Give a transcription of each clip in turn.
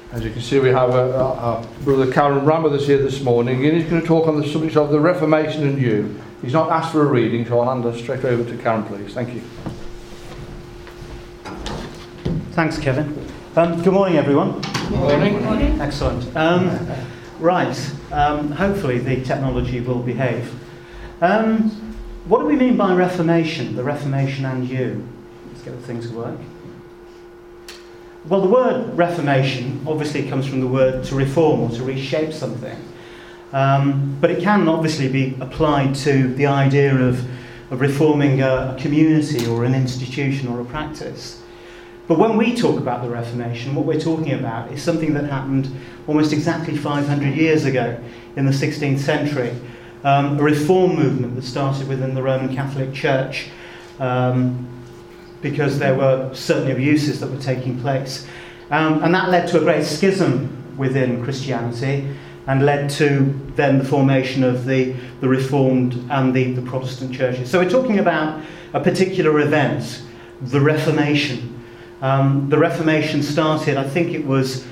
As you can see, we have Brother Karen Ram with us here this morning, and he's going to talk on the subject of the Reformation and you. He's not asked for a reading, so I'll hand us straight over to Karen, please. Thank you. Thanks, Kevin. Good morning, everyone. Good morning. Good morning. Excellent. Hopefully the technology will behave. What do we mean by Reformation? The Reformation and you. Let's get the things to work. Well, the word Reformation obviously comes from the word to reform or to reshape something. But it can obviously be applied to the idea of reforming a community or an institution or a practice. But when we talk about the Reformation, what we're talking about is something that happened almost exactly 500 years ago in the 16th century. A reform movement that started within the Roman Catholic Church because there were certain abuses that were taking place. And that led to a great schism within Christianity and led to then the formation of the Reformed and the Protestant churches. So we're talking about a particular event, the Reformation. The Reformation started, I think it was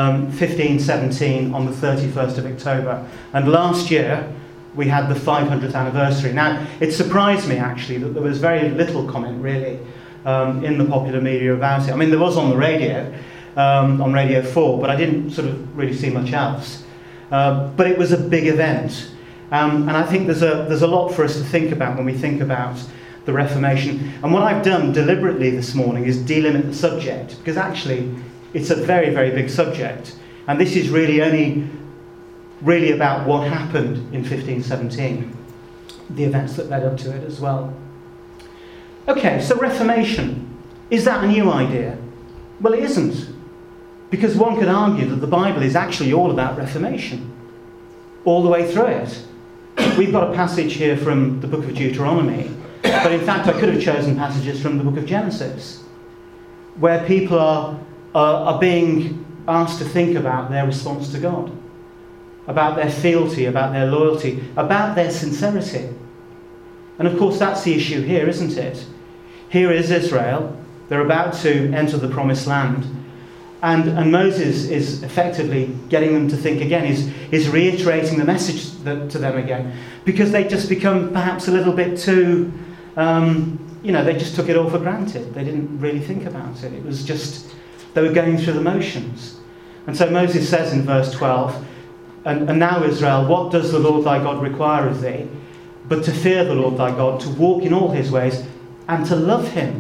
1517 on the 31st of October. And last year we had the 500th anniversary. Now, it surprised me actually that there was very little comment really in the popular media about it. I mean, there was on the radio, on Radio 4, but I didn't sort of really see much else. But it was a big event. And I think there's a lot for us to think about when we think about the Reformation. And what I've done deliberately this morning is delimit the subject, because actually it's a very, very big subject. And this is really only about what happened in 1517, the events that led up to it as well. Okay, so Reformation, is that a new idea? Well, it isn't, because one could argue that the Bible is actually all about Reformation, all the way through it. We've got a passage here from the book of Deuteronomy, but in fact I could have chosen passages from the book of Genesis, where people are being asked to think about their response to God, about their fealty, about their loyalty, about their sincerity. And of course that's the issue here, isn't it? Here is Israel, they're about to enter the promised land, and Moses is effectively getting them to think again, is reiterating the message to them again, because they just become perhaps a little bit too, they just took it all for granted. They didn't really think about it. It was just, they were going through the motions. And so Moses says in verse 12, and now Israel, what does the Lord thy God require of thee, but to fear the Lord thy God, to walk in all his ways, and to love him.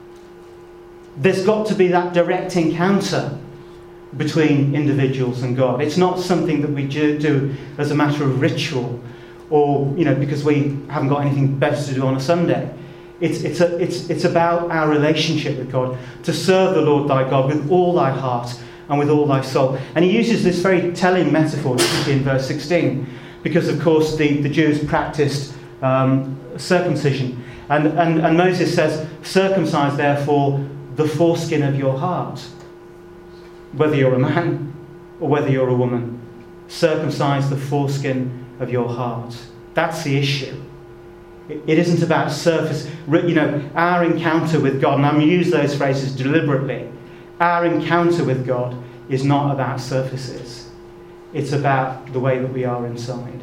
There's got to be that direct encounter between individuals and God. It's not something that we do as a matter of ritual, or because we haven't got anything better to do on a Sunday. It's about our relationship with God, to serve the Lord thy God with all thy heart and with all thy soul. And he uses this very telling metaphor in verse 16, because of course the Jews practiced circumcision. And Moses says, circumcise therefore the foreskin of your heart, whether you're a man or whether you're a woman. Circumcise the foreskin of your heart. That's the issue. It isn't about surface. Our encounter with God, and I'm going to use those phrases deliberately, our encounter with God is not about surfaces. It's about the way that we are inside.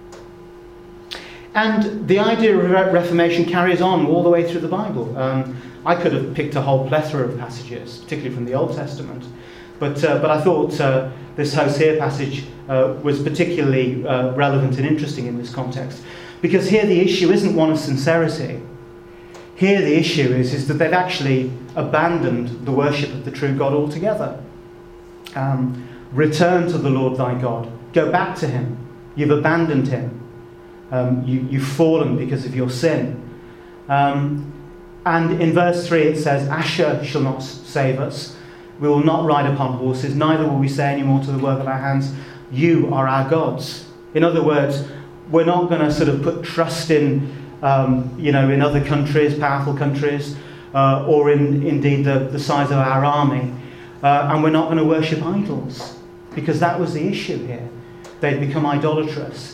And the idea of Reformation carries on all the way through the Bible. I could have picked a whole plethora of passages, particularly from the Old Testament, but I thought this Hosea passage was particularly relevant and interesting in this context, because here the issue isn't one of sincerity. Here the issue is that they've actually abandoned the worship of the true God altogether. Return to the Lord thy God. Go back to him. You've abandoned him. You've fallen because of your sin. And in verse 3 it says, Asher shall not save us. We will not ride upon horses, neither will we say any more to the work of our hands, you are our gods. In other words, we're not going to sort of put trust in other countries, powerful countries, or in indeed the size of our army. And we're not going to worship idols, because that was the issue here. They'd become idolatrous.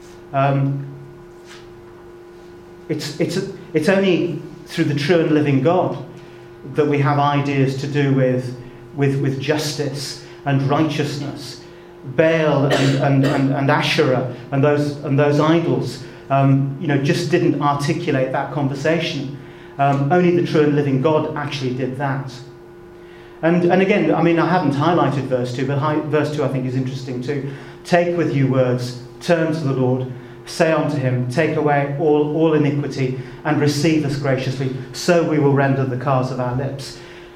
It's only through the true and living God that we have ideas to do with justice and righteousness. Baal and Asherah and those idols, just didn't articulate that conversation. Only the true and living God actually did that. And again, I haven't highlighted verse 2, but verse 2 I think is interesting too. Take with you words, turn to the Lord, say unto him, take away all iniquity and receive us graciously, so we will render the cause of our lips.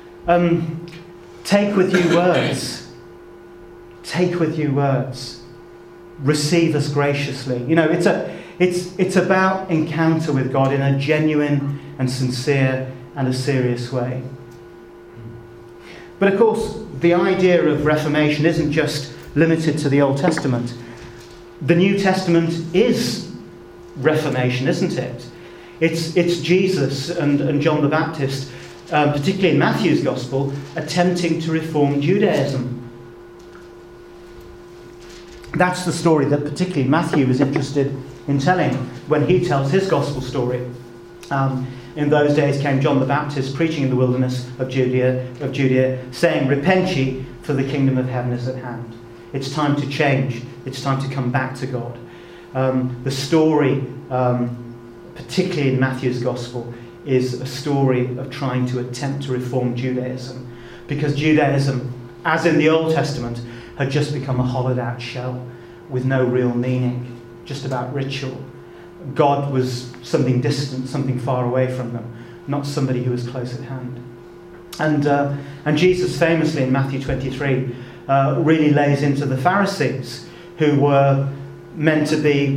Take with you words. Take with you words. Receive us graciously. It's about encounter with God in a genuine and sincere and a serious way. But of course, the idea of Reformation isn't just limited to the Old Testament. The New Testament is Reformation, isn't it? It's Jesus and John the Baptist, particularly in Matthew's Gospel, attempting to reform Judaism. That's the story that particularly Matthew is interested in telling when he tells his Gospel story. In those days came John the Baptist preaching in the wilderness of Judea, saying, "Repent ye, for the kingdom of heaven is at hand." It's time to change. It's time to come back to God. The story, particularly in Matthew's Gospel, is a story of trying to attempt to reform Judaism. Because Judaism, as in the Old Testament, had just become a hollowed out shell with no real meaning, just about ritual. God was something distant, something far away from them, not somebody who was close at hand. And Jesus famously in Matthew 23 really lays into the Pharisees, who were meant to be,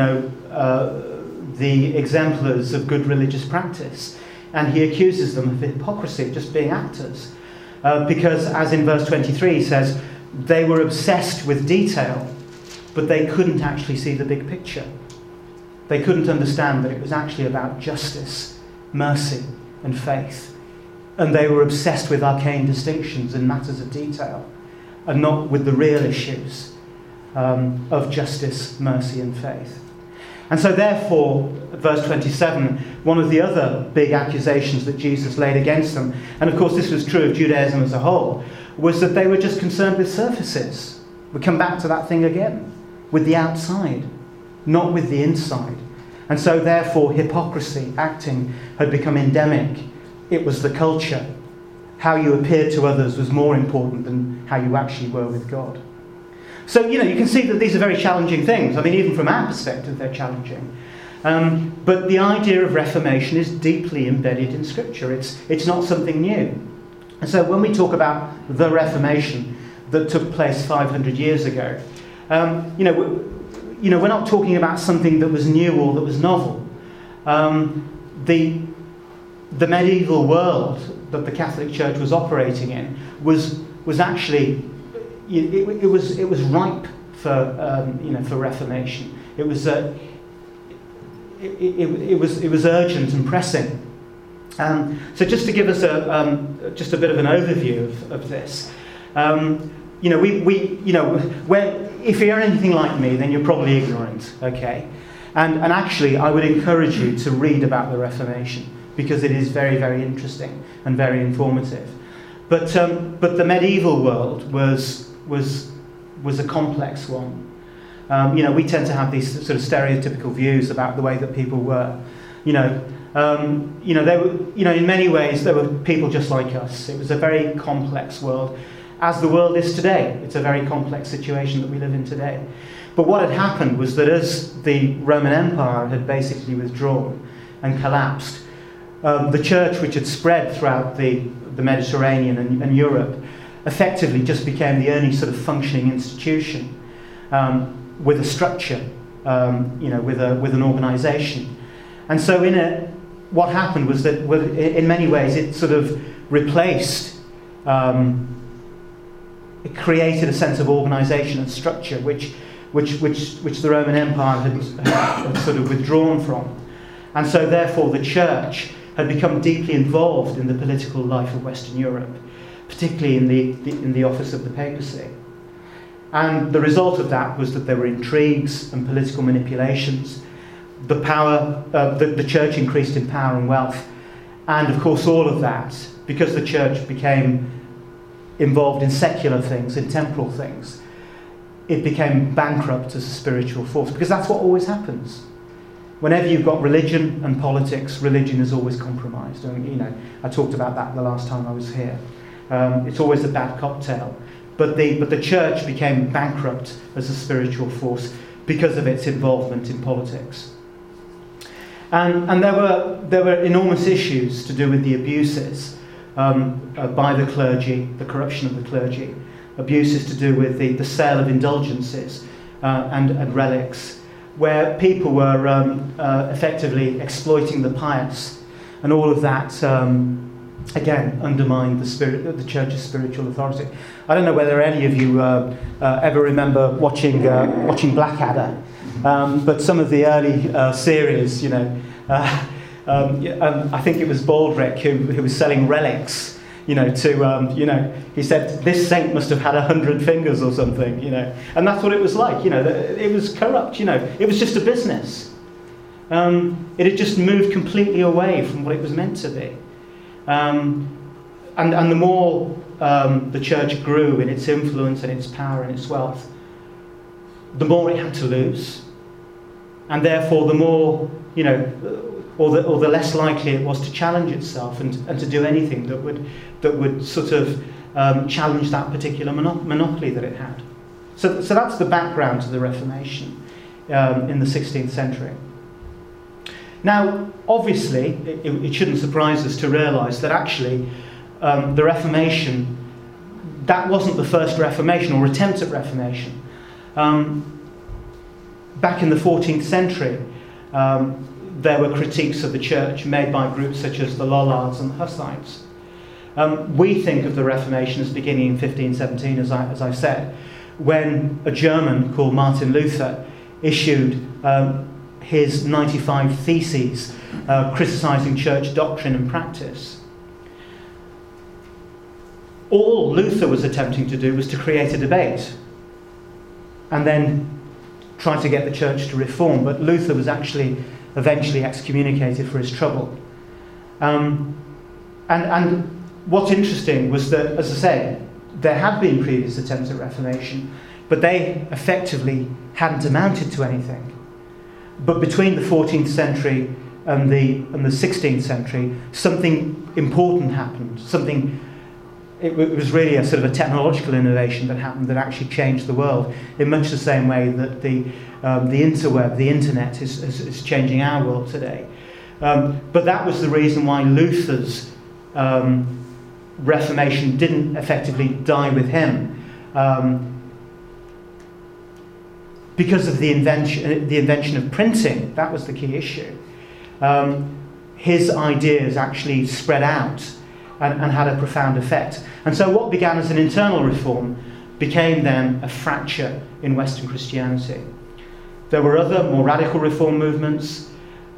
the exemplars of good religious practice. And he accuses them of hypocrisy, just being actors. Because, as in verse 23 he says, they were obsessed with detail, but they couldn't actually see the big picture. They couldn't understand that it was actually about justice, mercy, and faith. And they were obsessed with arcane distinctions and matters of detail, and not with the real issues of justice, mercy, and faith. And so therefore, verse 27, one of the other big accusations that Jesus laid against them, and of course this was true of Judaism as a whole, was that they were just concerned with surfaces. We come back to that thing again, with the outside, not with the inside. And so therefore hypocrisy, acting, had become endemic. It was the culture. How you appeared to others was more important than how you actually were with God. So, you can see that these are very challenging things. Even from our perspective, they're challenging. But the idea of Reformation is deeply embedded in Scripture. It's not something new. And so when we talk about the Reformation that took place 500 years ago, we're not talking about something that was new or that was novel. The medieval world that the Catholic Church was operating in was actually it was ripe for Reformation. It was urgent and pressing. So just to give us just a bit of an overview of this, if you're anything like me, then you're probably ignorant, okay? And actually, I would encourage you to read about the Reformation, because it is very, very interesting and very informative. But the medieval world was a complex one. We tend to have these sort of stereotypical views about the way that people were. They were, in many ways, they were people just like us. It was a very complex world, as the world is today. It's a very complex situation that we live in today. But what had happened was that as the Roman Empire had basically withdrawn and collapsed, the church, which had spread throughout the Mediterranean and Europe, effectively just became the only sort of functioning institution with a structure, with an organisation. And so in it, what happened was that in many ways it sort of replaced, it created a sense of organisation and structure which the Roman Empire had sort of withdrawn from. And so therefore the church had become deeply involved in the political life of Western Europe, particularly in the office of the papacy. And the result of that was that there were intrigues and political manipulations. The church increased in power and wealth. And of course all of that, because the church became involved in secular things, in temporal things, it became bankrupt as a spiritual force, because that's what always happens. Whenever you've got religion and politics, religion is always compromised. And, I talked about that the last time I was here. It's always a bad cocktail. But the church became bankrupt as a spiritual force because of its involvement in politics. And there were enormous issues to do with the abuses by the clergy, the corruption of the clergy, abuses to do with the sale of indulgences and relics, where people were effectively exploiting the pious, and all of that again undermined the church's spiritual authority. I don't know whether any of you ever remember watching Blackadder, but some of the early series, I think it was Baldrick who was selling relics. He said this saint must have had 100 fingers or something, and that's what it was like. It was corrupt. It was just a business. It had just moved completely away from what it was meant to be. And the more the church grew in its influence and its power and its wealth, the more it had to lose, and therefore the more or the less likely it was to challenge itself and to do anything that would sort of challenge that particular monopoly that it had. So that's the background to the Reformation in the 16th century. Now, obviously, it shouldn't surprise us to realise that actually the Reformation, that wasn't the first Reformation or attempt at Reformation. Back in the 14th century, there were critiques of the church made by groups such as the Lollards and the Hussites. We think of the Reformation as beginning in 1517, as I said, when a German called Martin Luther issued his 95 Theses criticising church doctrine and practice. All Luther was attempting to do was to create a debate and then try to get the church to reform, but Luther was actually eventually excommunicated for his trouble. And what's interesting was that, as I say, there had been previous attempts at Reformation, but they effectively hadn't amounted to anything. But between the 14th century and the 16th century, something important happened. It was really a sort of a technological innovation that happened that actually changed the world in much the same way that the interweb, the internet, is changing our world today. But that was the reason why Luther's Reformation didn't effectively die with him, because of the invention of printing. That was the key issue. His ideas actually spread out and had a profound effect. And so what began as an internal reform became then a fracture in Western Christianity. There were other more radical reform movements.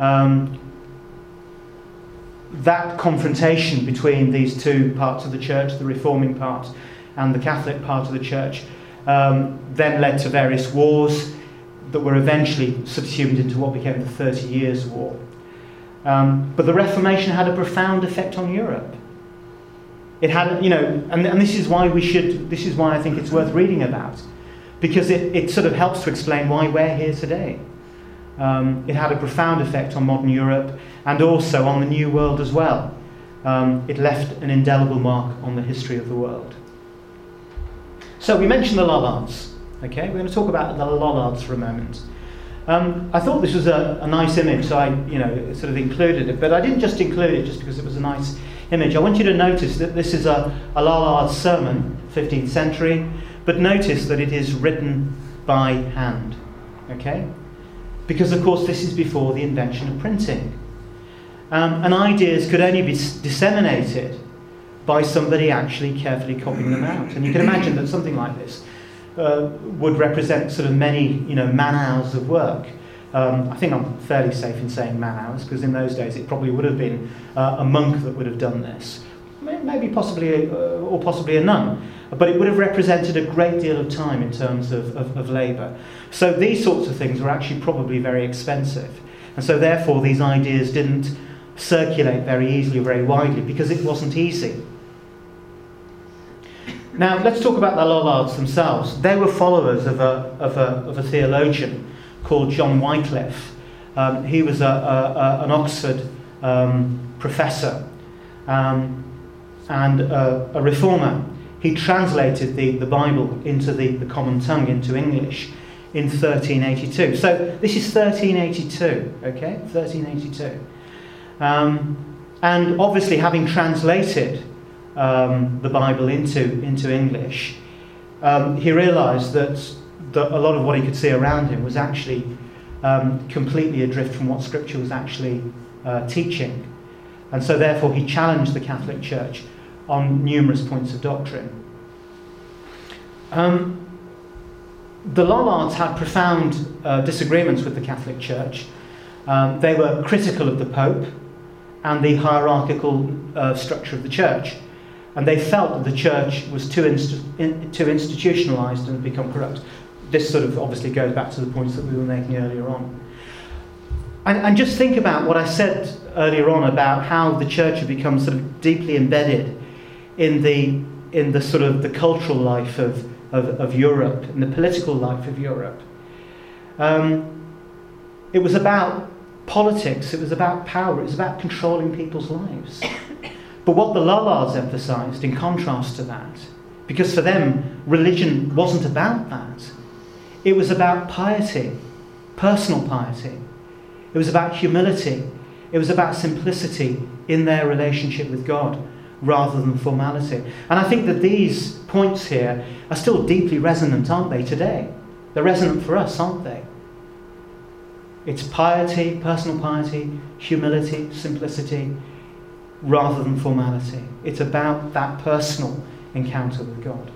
That confrontation between these two parts of the church, the reforming part and the Catholic part of the church, then led to various wars that were eventually subsumed into what became the 30 Years' War. But the Reformation had a profound effect on Europe. It had, and this is why I think it's worth reading about, because it sort of helps to explain why we're here today. It had a profound effect on modern Europe and also on the New World as well. It left an indelible mark on the history of the world. So we mentioned the Lollards. Okay, we're going to talk about the Lollards for a moment. I thought this was a nice image, so I sort of included it. But I didn't just include it just because it was a nice image. I want you to notice that this is a Lollard sermon, 15th century, but notice that it is written by hand. Okay? Because, of course, this is before the invention of printing. And ideas could only be disseminated by somebody actually carefully copying them out. And you can imagine that something like this would represent sort of many, man-hours of work. I think I'm fairly safe in saying man-hours, because in those days it probably would have been a monk that would have done this. Maybe possibly a nun. But it would have represented a great deal of time in terms of labour. So these sorts of things were actually probably very expensive. And so therefore these ideas didn't circulate very easily, very widely, because it wasn't easy. Now, let's talk about the Lollards themselves. They were followers of a theologian called John Wycliffe. He was an Oxford professor and a reformer. He translated the Bible into the common tongue, into English, in 1382. So this is 1382, okay? 1382. And obviously, having translated the Bible into English, he realised that a lot of what he could see around him was actually completely adrift from what Scripture was actually teaching. And so therefore he challenged the Catholic Church on numerous points of doctrine. The Lollards had profound disagreements with the Catholic Church. They were critical of the Pope and the hierarchical structure of the Church. And they felt that the Church was too institutionalised and had become corrupt. This sort of obviously goes back to the points that we were making earlier on. And just think about what I said earlier on about how the Church had become sort of deeply embedded in the sort of the cultural life of Europe, in the political life of Europe. It was about politics, it was about power, it was about controlling people's lives. But what the Lollards emphasised, in contrast to that, because for them religion wasn't about that, it was about piety, personal piety. It was about humility. It was about simplicity in their relationship with God, rather than formality. And I think that these points here are still deeply resonant, aren't they, today? They're resonant for us, aren't they? It's piety, personal piety, humility, simplicity, rather than formality. It's about that personal encounter with God.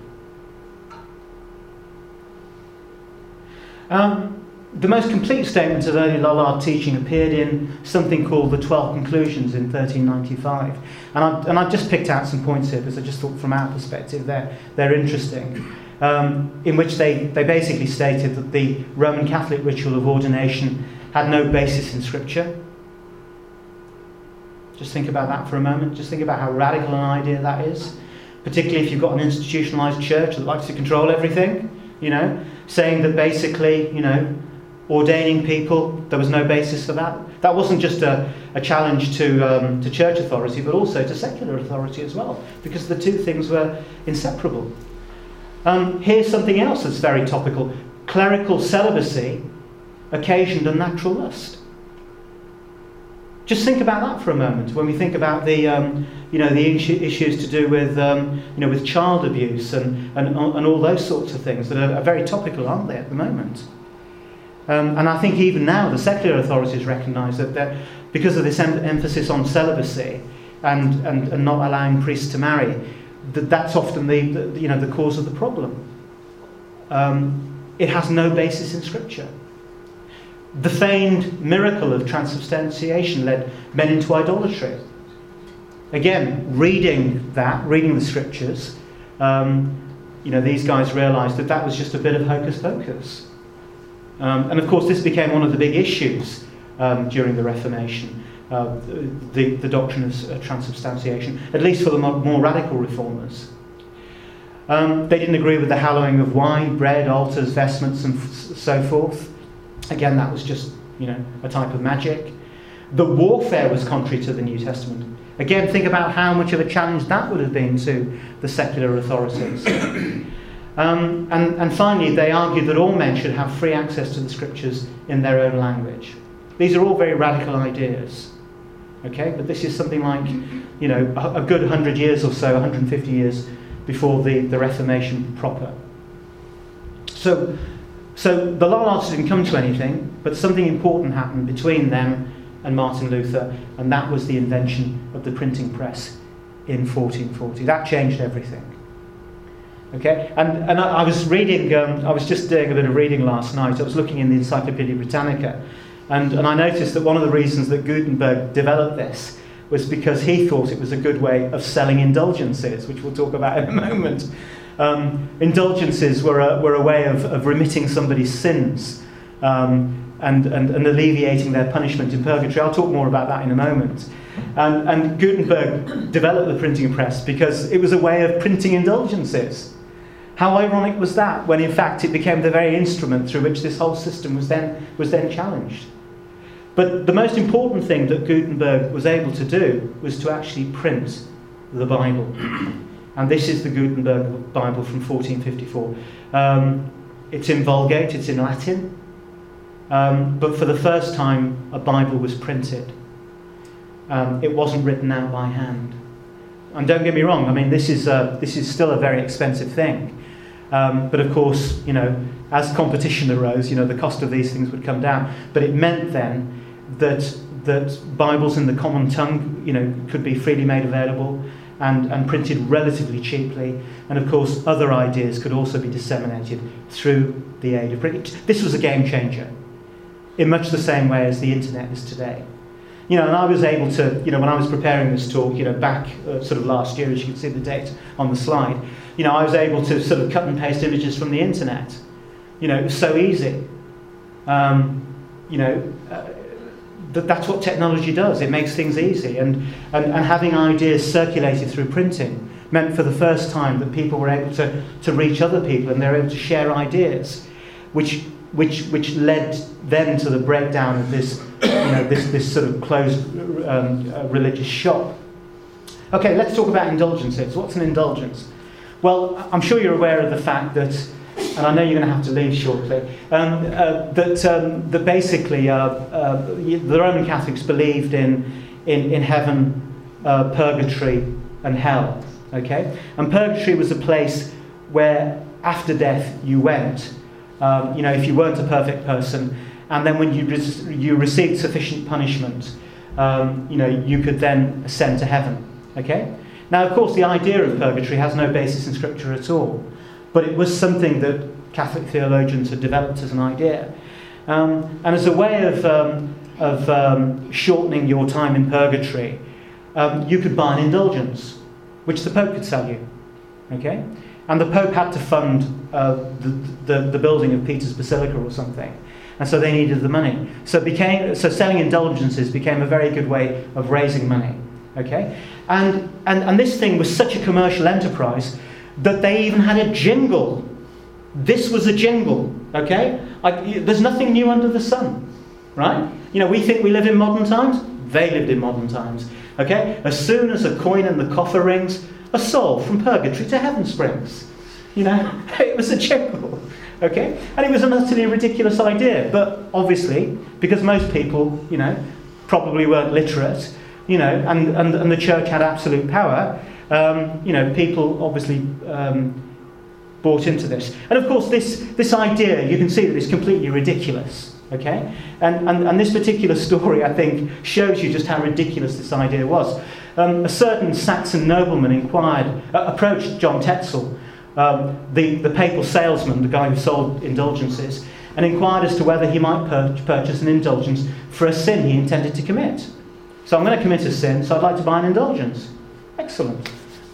The most complete statement of early Lollard teaching appeared in something called the 12 Conclusions in 1395. And I've just picked out some points here because I just thought from our perspective they're interesting. In which they basically stated that the Roman Catholic ritual of ordination had no basis in Scripture. Just think about that for a moment. Just think about how radical an idea that is. Particularly if you've got an institutionalised church that likes to control everything, saying that basically, ordaining people, there was no basis for that. That wasn't just a challenge to church authority, but also to secular authority as well, because the two things were inseparable. Here's something else that's very topical. Clerical celibacy occasioned unnatural lust. Just think about that for a moment when we think about the issues to do with with child abuse and all those sorts of things that are very topical, aren't they, at the moment? And I think even now the secular authorities recognise that because of this emphasis on celibacy and not allowing priests to marry, that's often the cause of the problem. It has no basis in Scripture. The feigned miracle of transubstantiation led men into idolatry. Again, reading the Scriptures, these guys realised that was just a bit of hocus pocus. And of course, this became one of the big issues during the Reformation, the doctrine of transubstantiation, at least for the more radical reformers. They didn't agree with the hallowing of wine, bread, altars, vestments, and so forth. Again, that was just, a type of magic. The warfare was contrary to the New Testament. Again, think about how much of a challenge that would have been to the secular authorities. And finally, they argued that all men should have free access to the Scriptures in their own language. These are all very radical ideas. Okay, but this is something like, a good 100 years or so, 150 years before the Reformation proper. So the Lollards didn't come to anything, but something important happened between them and Martin Luther, and that was the invention of the printing press in 1440. That changed everything. Okay, and I was reading. I was just doing a bit of reading last night. I was looking in the Encyclopaedia Britannica, and I noticed that one of the reasons that Gutenberg developed this was because he thought it was a good way of selling indulgences, which we'll talk about in a moment. Indulgences were a way of remitting somebody's sins and alleviating their punishment in purgatory. I'll talk more about that in a moment. And Gutenberg developed the printing press because it was a way of printing indulgences. How ironic was that, when in fact it became the very instrument through which this whole system was then challenged. But the most important thing that Gutenberg was able to do was to actually print the Bible. And this is the Gutenberg Bible from 1454. It's in Vulgate, it's in Latin. But for the first time, a Bible was printed. It wasn't written out by hand. And don't get me wrong, I mean, this is still a very expensive thing. But of course, as competition arose, the cost of these things would come down. But it meant then that Bibles in the common tongue, could be freely made available and printed relatively cheaply. And of course, other ideas could also be disseminated through the aid of print. This was a game changer, in much the same way as the internet is today. And I was able to, when I was preparing this talk, back sort of last year, as you can see the date on the slide, I was able to sort of cut and paste images from the internet. It was so easy. That's what technology does. It makes things easy. And having ideas circulated through printing meant for the first time that people were able to reach other people, and they were able to share ideas, which led then to the breakdown of this, this sort of closed religious shop. Okay, let's talk about indulgences. What's an indulgence? Well, I'm sure you're aware of the fact that, and I know you're going to have to leave shortly, that basically the Roman Catholics believed in heaven, purgatory, and hell. Okay, and purgatory was a place where after death you went. If you weren't a perfect person, and then when you received sufficient punishment, you could then ascend to heaven. Okay. Now, of course, the idea of purgatory has no basis in Scripture at all, but it was something that Catholic theologians had developed as an idea, and as a way of shortening your time in purgatory, you could buy an indulgence, which the Pope could sell you. Okay. And the Pope had to fund the building of Peter's Basilica or something, and so they needed the money. So selling indulgences became a very good way of raising money. Okay, and this thing was such a commercial enterprise that they even had a jingle. This was a jingle. Okay, there's nothing new under the sun, right? We think we live in modern times. They lived in modern times. Okay, as soon as a coin in the coffer rings, a soul from purgatory to heaven springs. It was a jingle. Okay? And it was an utterly ridiculous idea. But obviously, because most people, probably weren't literate, and the church had absolute power, people obviously bought into this. And of course, this idea, you can see that it's completely ridiculous. Okay? And this particular story, I think, shows you just how ridiculous this idea was. A certain Saxon nobleman approached John Tetzel, the papal salesman, the guy who sold indulgences, and inquired as to whether he might purchase an indulgence for a sin he intended to commit. So I'm going to commit a sin, so I'd like to buy an indulgence. Excellent.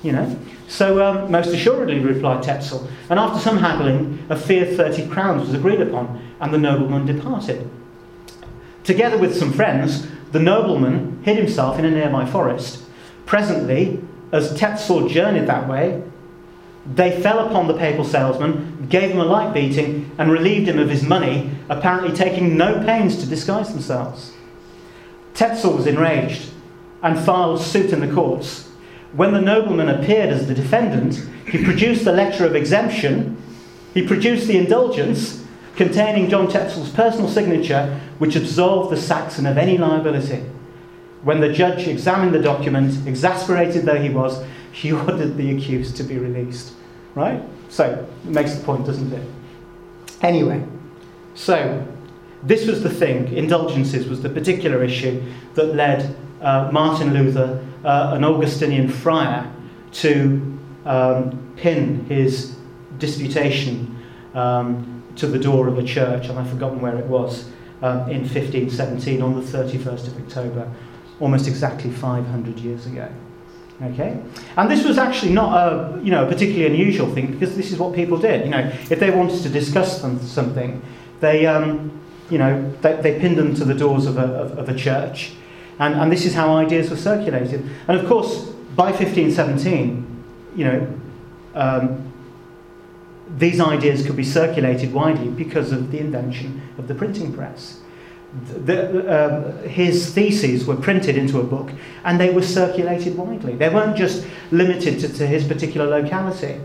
So most assuredly, replied Tetzel. And after some haggling, a fee of 30 crowns was agreed upon, and the nobleman departed. Together with some friends, the nobleman hid himself in a nearby forest. Presently, as Tetzel journeyed that way, they fell upon the papal salesman, gave him a light beating, and relieved him of his money, apparently taking no pains to disguise themselves. Tetzel was enraged and filed suit in the courts. When the nobleman appeared as the defendant, he produced the letter of exemption, he produced the indulgence containing John Tetzel's personal signature, which absolved the Saxon of any liability. When the judge examined the document, exasperated though he was, he ordered the accused to be released. Right? So, it makes the point, doesn't it? Anyway, so this was the thing. Indulgences was the particular issue that led Martin Luther, an Augustinian friar, to pin his disputation to the door of a church, and I've forgotten where it was, in 1517 on the 31st of October, almost exactly 500 years ago. Okay, and this was actually not a particularly unusual thing, because this is what people did. If they wanted to discuss something, they pinned them to the doors of a church, and this is how ideas were circulated. And of course, by 1517, these ideas could be circulated widely because of the invention of the printing press. His theses were printed into a book and they were circulated widely. They weren't just limited to his particular locality.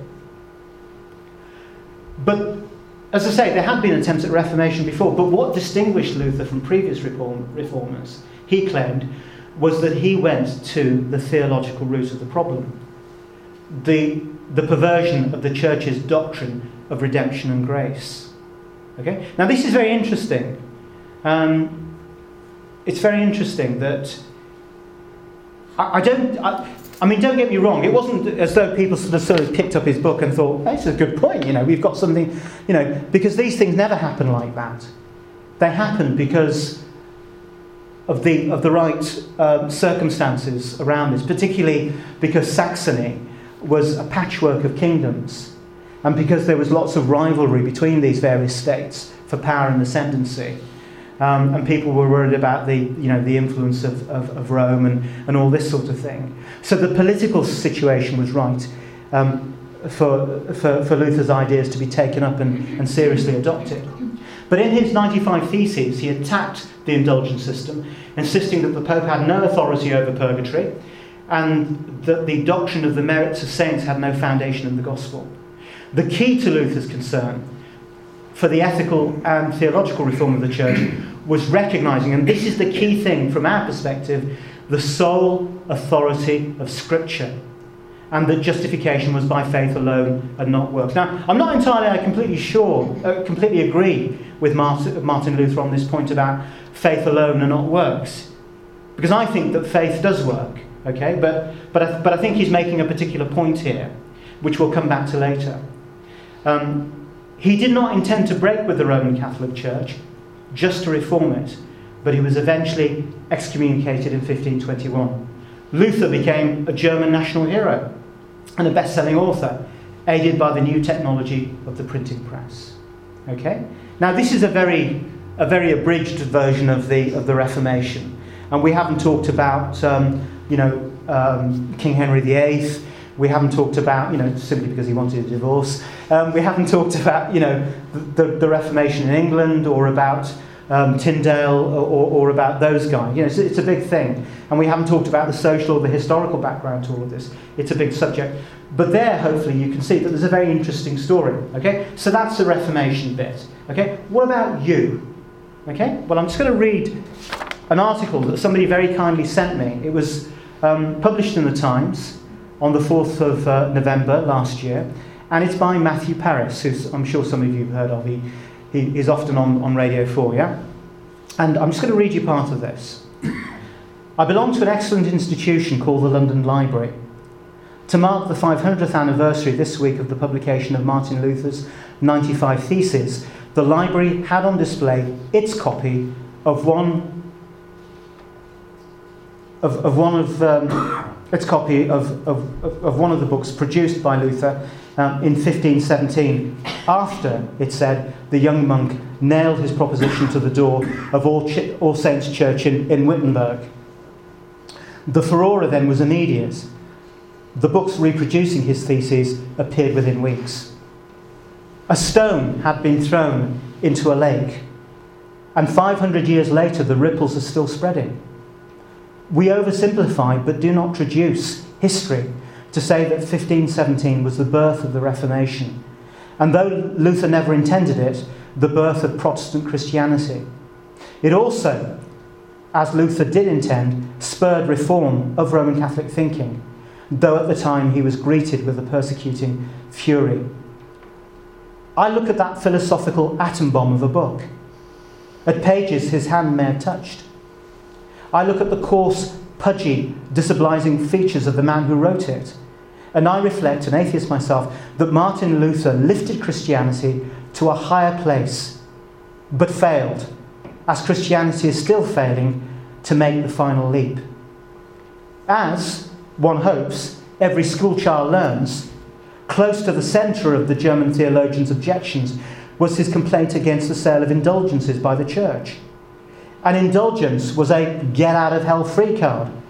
But, as I say, there had been attempts at reformation before, but what distinguished Luther from previous reformers, he claimed, was that he went to the theological root of the problem. The perversion of the church's doctrine of redemption and grace. Okay? Now this is very interesting. It's very interesting that I mean, don't get me wrong, it wasn't as though people sort of picked up his book and thought, hey, that's a good point, we've got something, because these things never happen like that. They happen because of the right circumstances around this, particularly because Saxony was a patchwork of kingdoms, and because there was lots of rivalry between these various states for power and ascendancy, and people were worried about the influence of Rome and all this sort of thing. So the political situation was right for Luther's ideas to be taken up and seriously adopted. But in his 95 Theses, he attacked the indulgence system, insisting that the Pope had no authority over purgatory, and that the doctrine of the merits of saints had no foundation in the gospel. The key to Luther's concern for the ethical and theological reform of the church was recognising, and this is the key thing from our perspective, the sole authority of Scripture, and that justification was by faith alone and not works. Now, I'm not entirely completely agree with Martin Luther on this point about faith alone and not works, because I think that faith does work. Okay, but I think he's making a particular point here, which we'll come back to later. He did not intend to break with the Roman Catholic Church, just to reform it, but he was eventually excommunicated in 1521. Luther became a German national hero and a best-selling author, aided by the new technology of the printing press. Okay, now this is a very abridged version of the Reformation, and we haven't talked about King Henry VIII. We haven't talked about, simply because he wanted a divorce. We haven't talked about, the Reformation in England, or about Tyndale, or about those guys. It's a big thing. And we haven't talked about the social or the historical background to all of this. It's a big subject. But there, hopefully, you can see that there's a very interesting story. Okay? So that's the Reformation bit. Okay? What about you? Okay? Well, I'm just going to read an article that somebody very kindly sent me. It was published in the Times on the 4th of November last year, and it's by Matthew Paris, who I'm sure some of you have heard of. He is often on Radio 4, yeah? And I'm just going to read you part of this. I belong to an excellent institution called the London Library. To mark the 500th anniversary this week of the publication of Martin Luther's 95 Theses, the library had on display its copy of one of one of the books produced by Luther in 1517, after, it said, the young monk nailed his proposition to the door of All Saints Church in Wittenberg. The furore then was immediate. The books reproducing his theses appeared within weeks. A stone had been thrown into a lake, and 500 years later the ripples are still spreading. We oversimplify but do not traduce history to say that 1517 was the birth of the Reformation, and though Luther never intended it, the birth of Protestant Christianity. It also, as Luther did intend, spurred reform of Roman Catholic thinking, though at the time he was greeted with a persecuting fury. I look at that philosophical atom bomb of a book, at pages his hand may have touched. I look at the coarse, pudgy, disobliging features of the man who wrote it, and I reflect, an atheist myself, that Martin Luther lifted Christianity to a higher place, but failed, as Christianity is still failing to make the final leap. As, one hopes, every schoolchild learns, close to the centre of the German theologian's objections was his complaint against the sale of indulgences by the church. An indulgence was a get-out-of-hell-free card,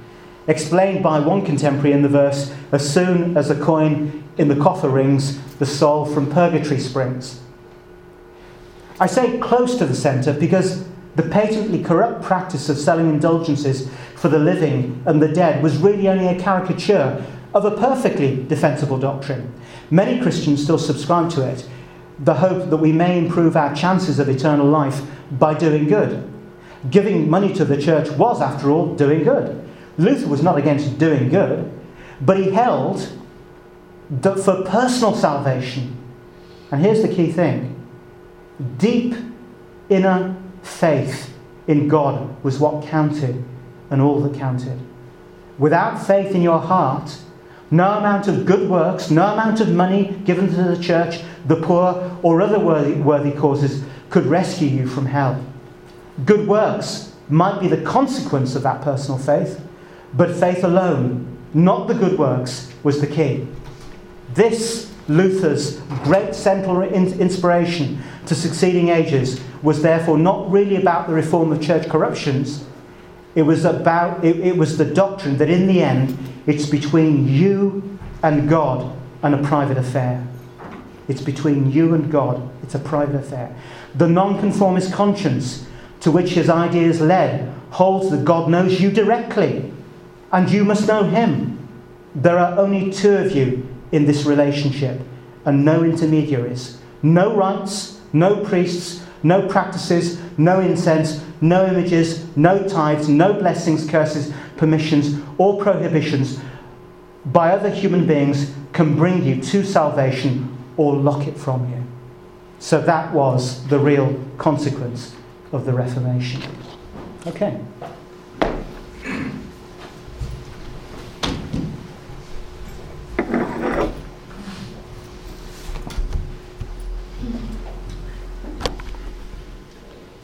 explained by one contemporary in the verse, "As soon as a coin in the coffer rings, the soul from purgatory springs." I say close to the centre because the patently corrupt practice of selling indulgences for the living and the dead was really only a caricature of a perfectly defensible doctrine. Many Christians still subscribe to it, the hope that we may improve our chances of eternal life by doing good. Giving money to the church was, after all, doing good. Luther was not against doing good, but he held that for personal salvation, and here's the key thing, deep inner faith in God was what counted and all that counted. Without faith in your heart, no amount of good works, no amount of money given to the church, the poor, or other worthy causes could rescue you from hell. Good works might be the consequence of that personal faith, but faith alone, not the good works, was the key. This, Luther's great central inspiration to succeeding ages, was therefore not really about the reform of church corruptions. It was the doctrine that in the end, it's between you and God and a private affair. It's between you and God. It's a private affair. The nonconformist conscience to which his ideas led holds that God knows you directly and you must know him. There are only two of you in this relationship and no intermediaries. No rites, no priests, no practices, no incense, no images, no tithes, no blessings, curses, permissions, or prohibitions by other human beings can bring you to salvation or lock it from you. So that was the real consequence of the Reformation. Okay.